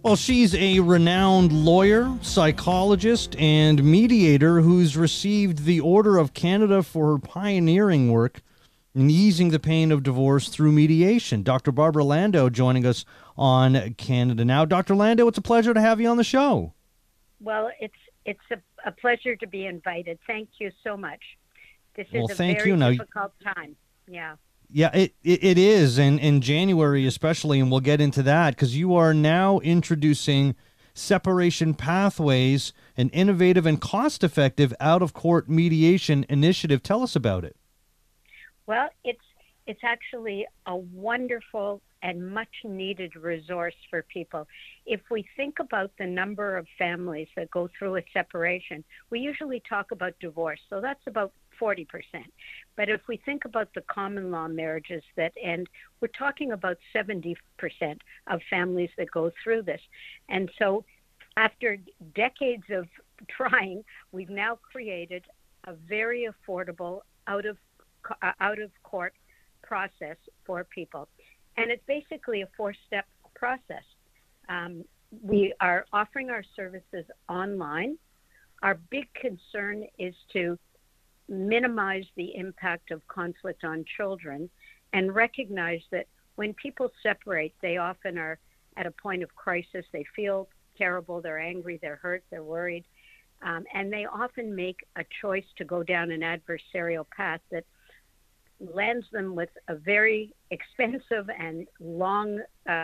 Well, she's a renowned lawyer, psychologist, and mediator who's received the Order of Canada for her pioneering work in easing the pain of divorce through mediation. Dr. Barbara Landau joining us on Canada Now. Dr. Landau, it's a pleasure to have you on the show. Well, it's a pleasure to be invited. Thank you so much. This is a thank very you. Now, difficult time. Yeah. Yeah, it is, and in January especially, and we'll get into that, because you are now introducing Separation Pathways, an innovative and cost-effective out-of-court mediation initiative. Tell us about it. Well, it's actually a wonderful and much-needed resource for people. If we think about the number of families that go through a separation, we usually talk about divorce, so that's about 40%. But if we think about the common law marriages that end, we're talking about 70% of families that go through this. And so after decades of trying, we've now created a very affordable out-of-court process for people. And it's basically a 4-step process. We are offering our services online. Our big concern is to minimize the impact of conflict on children and recognize that when people separate, they often are at a point of crisis. They feel terrible, they're angry, they're hurt, they're worried, and they often make a choice to go down an adversarial path that lands them with a very expensive and long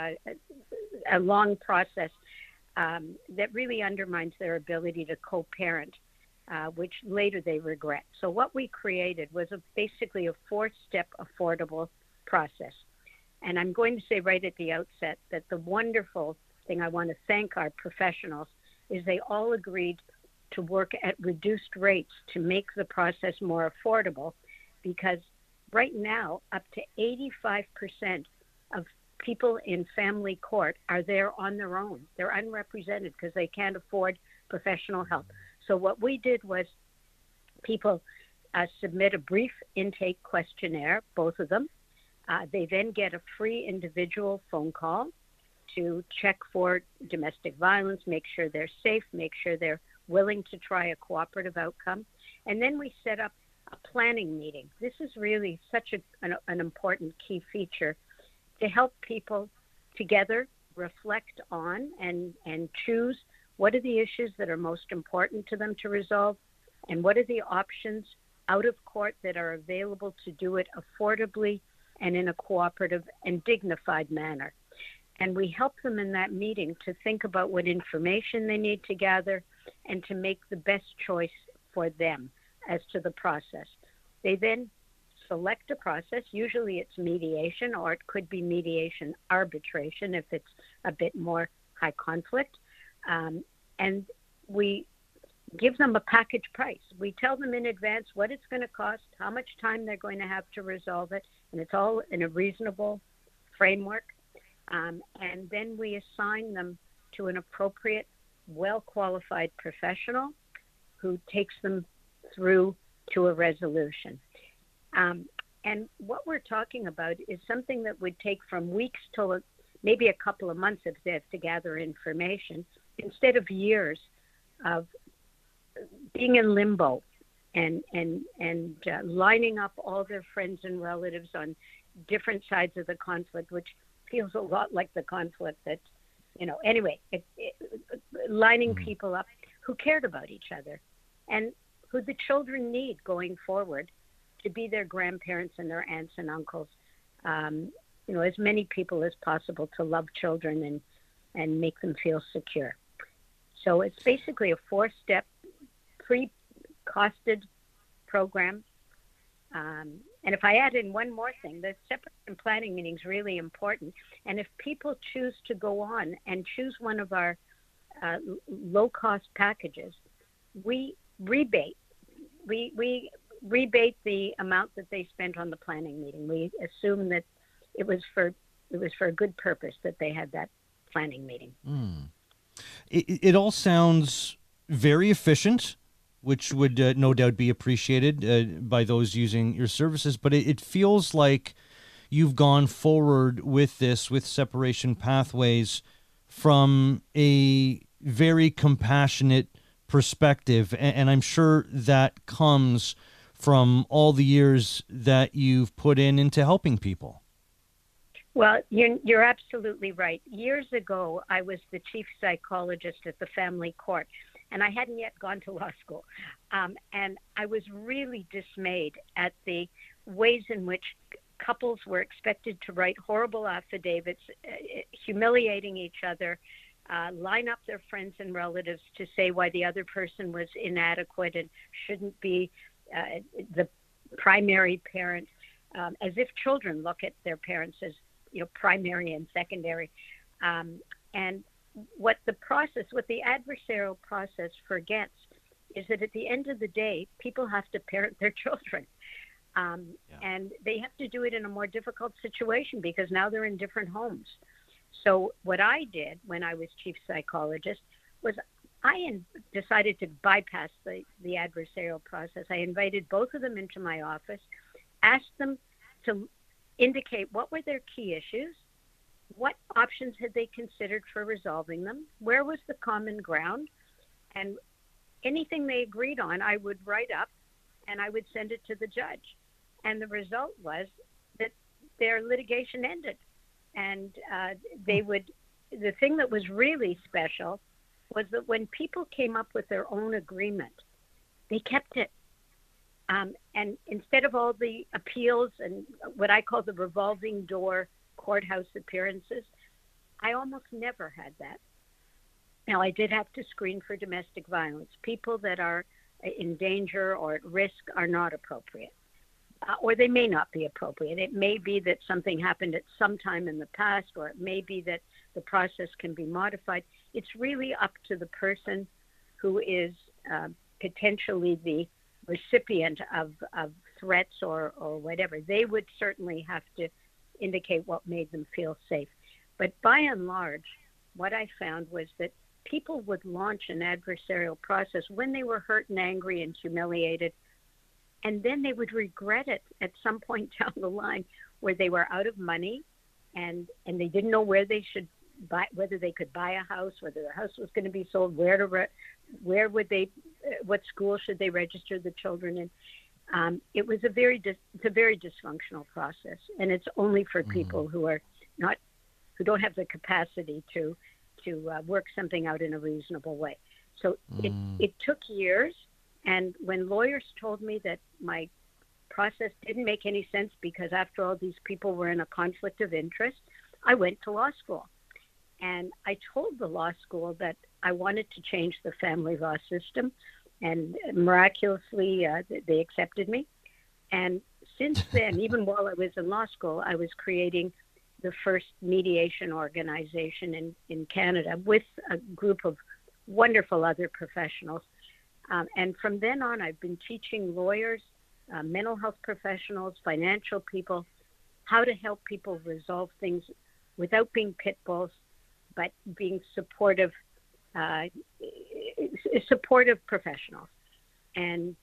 process that really undermines their ability to co-parent, which later they regret. So what we created was basically a 4-step affordable process. And I'm going to say right at the outset that the wonderful thing, I want to thank our professionals, is they all agreed to work at reduced rates to make the process more affordable, because right now up to 85% of people in family court are there on their own. They're unrepresented because they can't afford professional help. So what we did was people submit a brief intake questionnaire, both of them. They then get a free individual phone call to check for domestic violence, make sure they're safe, make sure they're willing to try a cooperative outcome. And then we set up a planning meeting. This is really such an important key feature to help people together reflect on and choose what are the issues that are most important to them to resolve, and what are the options out of court that are available to do it affordably and in a cooperative and dignified manner. And we help them in that meeting to think about what information they need to gather and to make the best choice for them as to the process. They then select a process. Usually it's mediation, or it could be mediation arbitration if it's a bit more high conflict. And we give them a package price. We tell them in advance what it's going to cost, how much time they're going to have to resolve it, and it's all in a reasonable framework. And then we assign them to an appropriate, well-qualified professional who takes them through to a resolution. And what we're talking about is something that would take from weeks to maybe a couple of months if they have to gather information, instead of years of being in limbo and lining up all their friends and relatives on different sides of the conflict, which feels a lot like the conflict that, anyway, lining people up who cared about each other and who the children need going forward to be their grandparents and their aunts and uncles, as many people as possible to love children and make them feel secure. So it's basically a 4-step pre-costed program. And if I add in one more thing, the separation planning meeting is really important. And if people choose to go on and choose one of our low-cost packages, we rebate. We rebate the amount that they spent on the planning meeting. We assume that it was for a good purpose that they had that planning meeting. It all sounds very efficient, which would no doubt be appreciated by those using your services. But it feels like you've gone forward with this, with Separation Pathways, from a very compassionate perspective, and I'm sure that comes from all the years that you've put into helping people. Well, you're absolutely right. Years ago, I was the chief psychologist at the family court, and I hadn't yet gone to law school. And I was really dismayed at the ways in which couples were expected to write horrible affidavits, humiliating each other, line up their friends and relatives to say why the other person was inadequate and shouldn't be the primary parent, as if children look at their parents as primary and secondary. And what the adversarial process forgets is that at the end of the day, people have to parent their children. And they have to do it in a more difficult situation because now they're in different homes. So what I did when I was chief psychologist was I decided to bypass the adversarial process. I invited both of them into my office, asked them to indicate what were their key issues, what options had they considered for resolving them, where was the common ground, and anything they agreed on, I would write up and I would send it to the judge. And the result was that their litigation ended. And the thing that was really special was that when people came up with their own agreement, they kept it. And instead of all the appeals and what I call the revolving door courthouse appearances, I almost never had that. Now, I did have to screen for domestic violence. People that are in danger or at risk are not appropriate, or they may not be appropriate. It may be that something happened at some time in the past, or it may be that the process can be modified. It's really up to the person who is potentially the recipient of threats or whatever. They would certainly have to indicate what made them feel safe. But by and large, what I found was that people would launch an adversarial process when they were hurt and angry and humiliated, and then they would regret it at some point down the line where they were out of money and they didn't know where they should buy, whether they could buy a house, whether their house was going to be sold, where would they, what school should they register the children in. It was it's a very dysfunctional process, and it's only for people who don't have the capacity to work something out in a reasonable way. So it took years. And when lawyers told me that my process didn't make any sense because after all these people were in a conflict of interest, I went to law school. And I told the law school that I wanted to change the family law system, and miraculously they accepted me. And since then, even while I was in law school, I was creating the first mediation organization in Canada with a group of wonderful other professionals. And from then on, I've been teaching lawyers, mental health professionals, financial people, how to help people resolve things without being pit bulls, but being supportive professionals. And,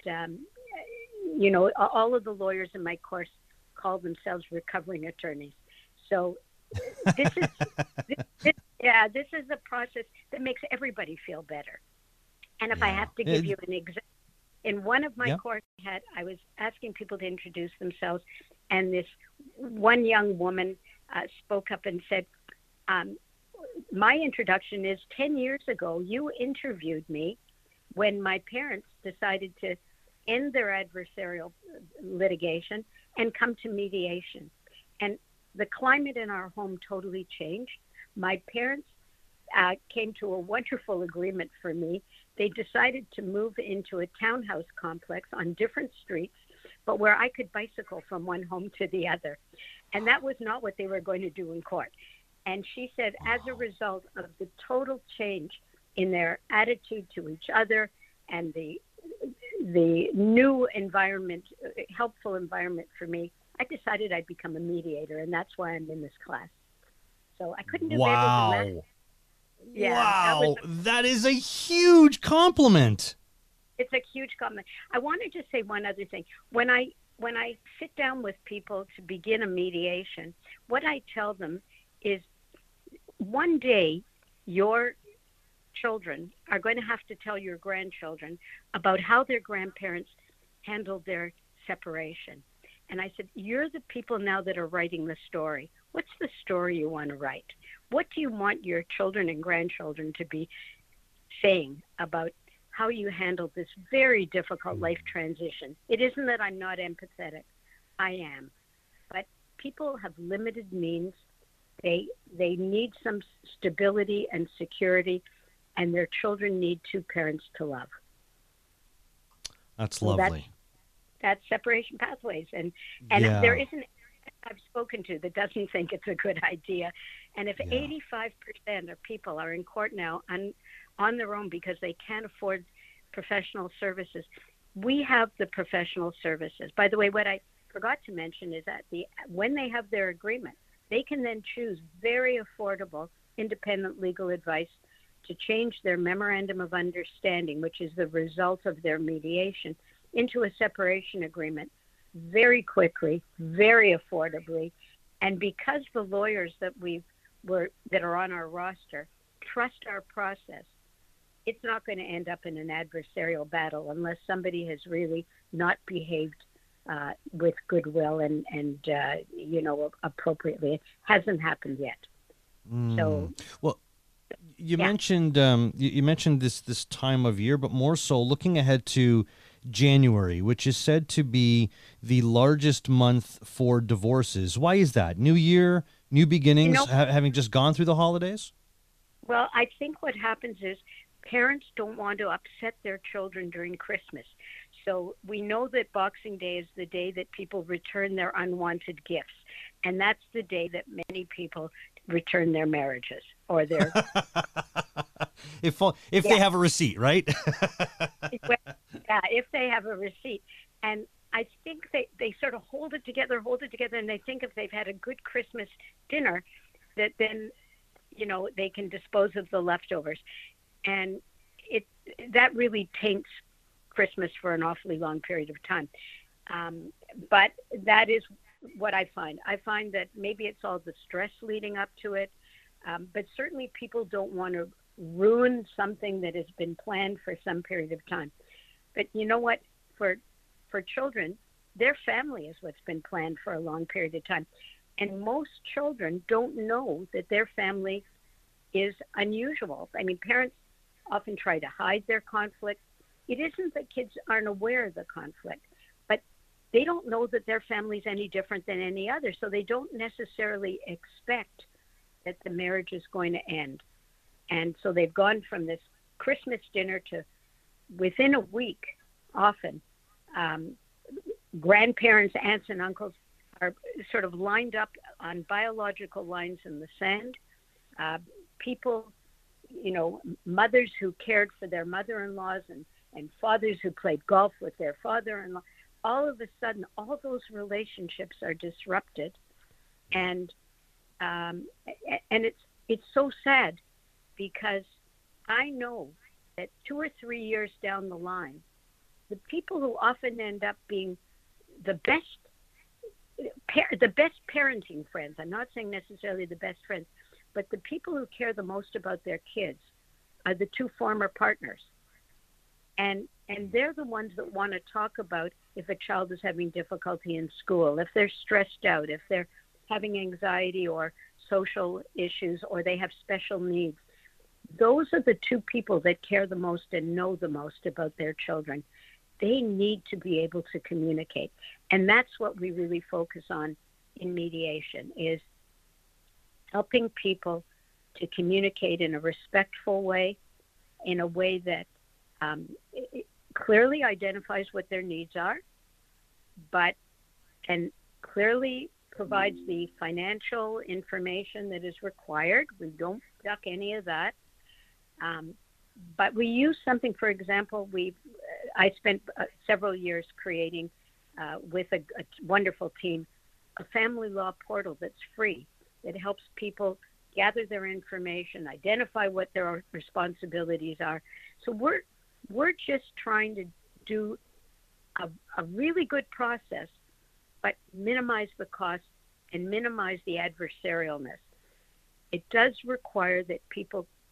all of the lawyers in my course call themselves recovering attorneys. So this is a process that makes everybody feel better. And if I have to give you an example, in one of my courses I was asking people to introduce themselves, and this one young woman spoke up and said, my introduction is 10 years ago, you interviewed me when my parents decided to end their adversarial litigation and come to mediation. And the climate in our home totally changed. My parents came to a wonderful agreement for me. They decided to move into a townhouse complex on different streets, but where I could bicycle from one home to the other. And that was not what they were going to do in court. And she said, as a result of the total change in their attitude to each other and the new environment, helpful environment for me, I decided I'd become a mediator, and that's why I'm in this class. So I couldn't do better than that. Yeah, wow, that is a huge compliment. It's a huge compliment. I want to just say one other thing. When I sit down with people to begin a mediation, what I tell them is one day your children are going to have to tell your grandchildren about how their grandparents handled their separation. And I said, you're the people now that are writing the story. What's the story you want to write? What do you want your children and grandchildren to be saying about how you handled this very difficult life transition? It isn't that I'm not empathetic. I am. But people have limited means. They need some stability and security, and their children need two parents to love. That's lovely. That's separation pathways. And Yeah. there isn't I've spoken to that doesn't think it's a good idea. And if 85% of people are in court now on their own because they can't afford professional services, we have the professional services. By the way, what I forgot to mention is that when they have their agreement, they can then choose very affordable independent legal advice to change their memorandum of understanding, which is the result of their mediation, into a separation agreement very quickly, very affordably. And because the lawyers that are on our roster trust our process, it's not going to end up in an adversarial battle unless somebody has really not behaved with goodwill and appropriately. It hasn't happened yet. So, well, you mentioned you mentioned this time of year, but more so looking ahead to January, which is said to be the largest month for divorces. Why is that? New year, new beginnings, having just gone through the holidays? Well, I think what happens is parents don't want to upset their children during Christmas. So we know that Boxing Day is the day that people return their unwanted gifts. And that's the day that many people return their marriages or their... if they have a receipt, right? Yeah, if they have a receipt. And I think they sort of hold it together, and they think if they've had a good Christmas dinner, that then, they can dispose of the leftovers. And that really taints Christmas for an awfully long period of time. But that is what I find. I find that maybe it's all the stress leading up to it, but certainly people don't want to ruin something that has been planned for some period of time. But you know what? For children, their family is what's been planned for a long period of time. And most children don't know that their family is unusual. I mean, parents often try to hide their conflict. It isn't that kids aren't aware of the conflict, but they don't know that their family's any different than any other. So they don't necessarily expect that the marriage is going to end. And so they've gone from this Christmas dinner to within a week, often, grandparents, aunts, and uncles are sort of lined up on biological lines in the sand. People, mothers who cared for their mother-in-laws and fathers who played golf with their father-in-law, all of a sudden, all those relationships are disrupted. And it's so sad because I know that 2 or 3 years down the line, the people who often end up being the best parenting friends, I'm not saying necessarily the best friends, but the people who care the most about their kids are the two former partners. And they're the ones that want to talk about if a child is having difficulty in school, if they're stressed out, if they're having anxiety or social issues, or they have special needs. Those are the two people that care the most and know the most about their children. They need to be able to communicate. And that's what we really focus on in mediation, is helping people to communicate in a respectful way, in a way that it clearly identifies what their needs are, and clearly provides the financial information that is required. We don't duck any of that. But we use something, for example, I spent several years creating with a wonderful team a family law portal that's free, that helps people gather their information, identify what their responsibilities are. So we're just trying to do a really good process, but minimize the cost and minimize the adversarialness. It does require that people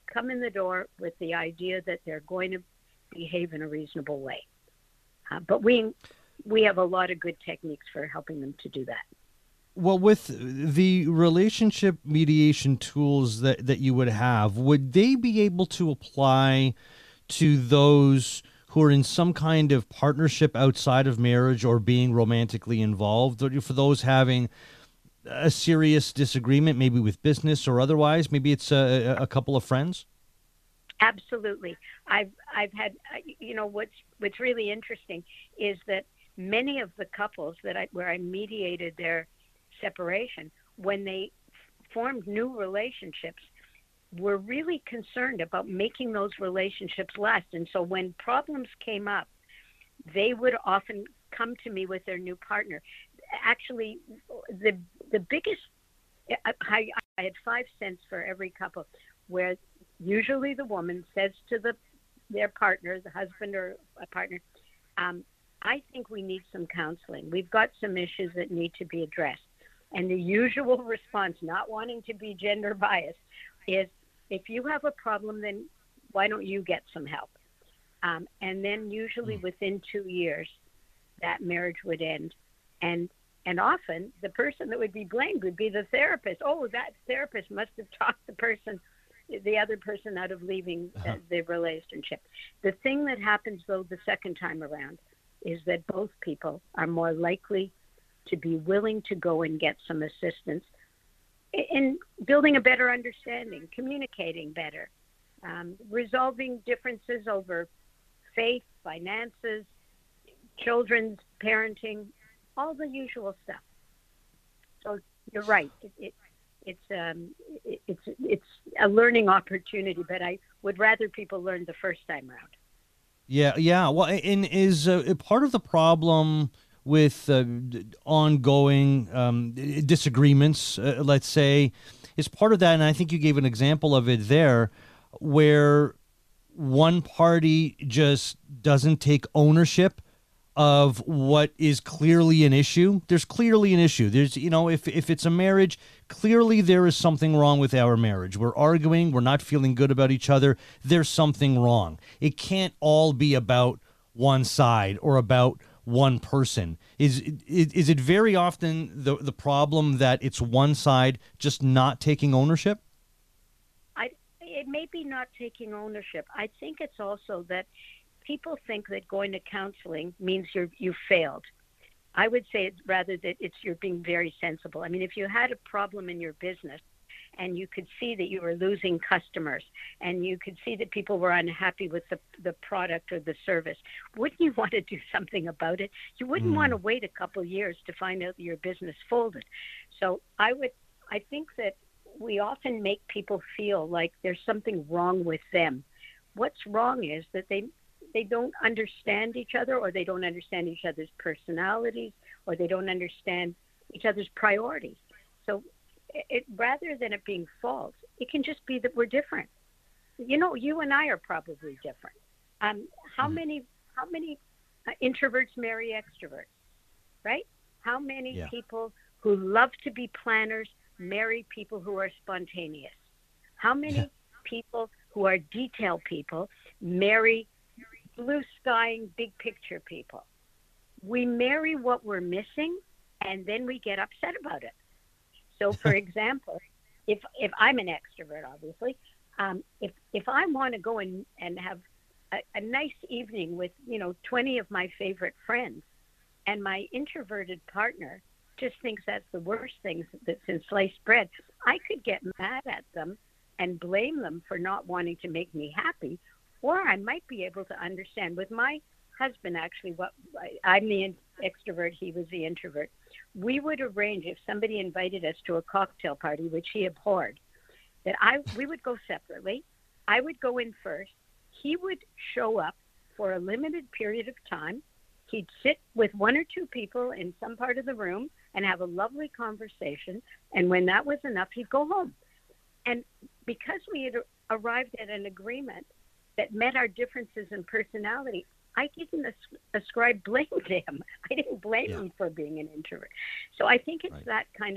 come in the door with the idea that they're going to behave in a reasonable way. But we have a lot of good techniques for helping them to do that. Well, with the relationship mediation tools that you would have, would they be able to apply to those who are in some kind of partnership outside of marriage or being romantically involved, or for those having a serious disagreement, maybe with business or otherwise? Maybe it's a couple of friends? Absolutely. I've had, what's really interesting is that many of the couples where I mediated their separation, when they formed new relationships, were really concerned about making those relationships last. And so when problems came up, they would often come to me with their new partner. Actually, the biggest, I had 5 cents for every couple, where usually the woman says to their partner, the husband or a partner, I think we need some counseling. We've got some issues that need to be addressed. And the usual response, not wanting to be gender biased, is, if you have a problem, then why don't you get some help? And then usually within 2 years, that marriage would end. And often the person that would be blamed would be the therapist. Oh, that therapist must have talked the other person out of leaving the relationship. The thing that happens, though, the second time around is that both people are more likely to be willing to go and get some assistance in building a better understanding, communicating better, resolving differences over faith, finances, children's parenting, all the usual stuff. So you're right. It's a learning opportunity, but I would rather people learn the first time around. Yeah. Well, and is part of the problem with ongoing disagreements, let's say, is part of that, and I think you gave an example of it there, where one party just doesn't take ownership of what is clearly an issue. There's clearly an issue. There's, if it's a marriage, clearly there is something wrong with our marriage. We're arguing. We're not feeling good about each other. There's something wrong. It can't all be about one side or about one person. Is it very often the problem that it's one side just not taking ownership? It may be not taking ownership. I think it's also that people think that going to counseling means you failed. I would say rather that you're being very sensible. I mean, if you had a problem in your business and you could see that you were losing customers and you could see that people were unhappy with the product or the service, wouldn't you want to do something about it? You wouldn't want to wait a couple of years to find out that your business folded. So I think that we often make people feel like there's something wrong with them. What's wrong is that they don't understand each other, or they don't understand each other's personalities, or they don't understand each other's priorities. So rather than it being false, it can just be that we're different. You and I are probably different. How many introverts marry extroverts, right? How many people who love to be planners marry people who are spontaneous? How many people who are detail people marry blue skying, big picture people? We marry what we're missing, and then we get upset about it. So, for example, if I'm an extrovert, obviously, if I want to go and have a nice evening with 20 of my favorite friends, and my introverted partner just thinks that's the worst thing that's in sliced bread, I could get mad at them and blame them for not wanting to make me happy. Or I might be able to understand. With my husband, actually, I'm the extrovert, he was the introvert. We would arrange, if somebody invited us to a cocktail party, which he abhorred, that we would go separately. I would go in first. He would show up for a limited period of time. He'd sit with 1 or 2 people in some part of the room and have a lovely conversation. And when that was enough, he'd go home. And because we had arrived at an agreement that met our differences in personality, I didn't ascribe blame to him. I didn't blame him for being an introvert. So I think it's that kind of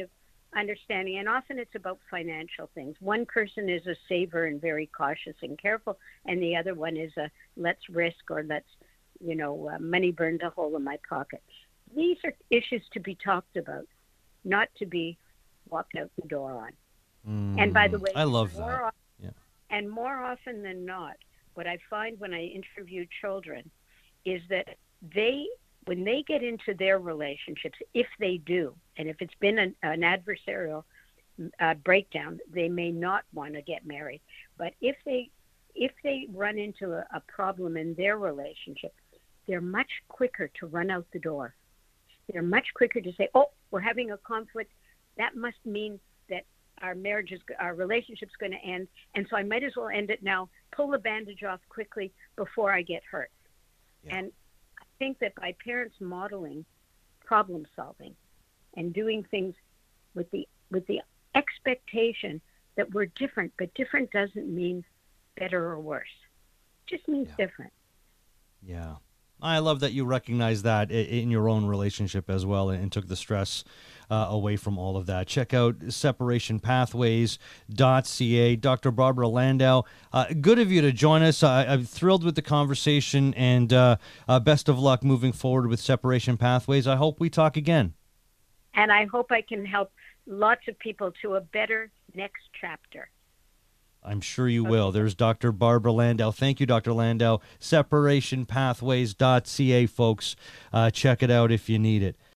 understanding, and often it's about financial things. One person is a saver and very cautious and careful, and the other one is a let's risk, or let's, money burns a hole in my pocket. These are issues to be talked about, not to be walked out the door on. And by the way, I love that. And more often than not, what I find when I interview children is that when they get into their relationships, if they do, and if it's been an adversarial breakdown, they may not want to get married. But if they run into a problem in their relationship, they're much quicker to run out the door. They're much quicker to say, "Oh, we're having a conflict. That must mean that our relationship's going to end, and so I might as well end it now. Pull the bandage off quickly before I get hurt." Yeah. And I think that by parents modeling problem solving and doing things with the expectation that we're different, but different doesn't mean better or worse. It just means different. Yeah. I love that you recognize that in your own relationship as well, and took the stress away from all of that. Check out separationpathways.ca. Dr. Barbara Landau, good of you to join us. I'm thrilled with the conversation, and best of luck moving forward with Separation Pathways. I hope we talk again. And I hope I can help lots of people to a better next chapter. I'm sure you will. There's Dr. Barbara Landau. Thank you, Dr. Landau. Separationpathways.ca, folks. Check it out if you need it.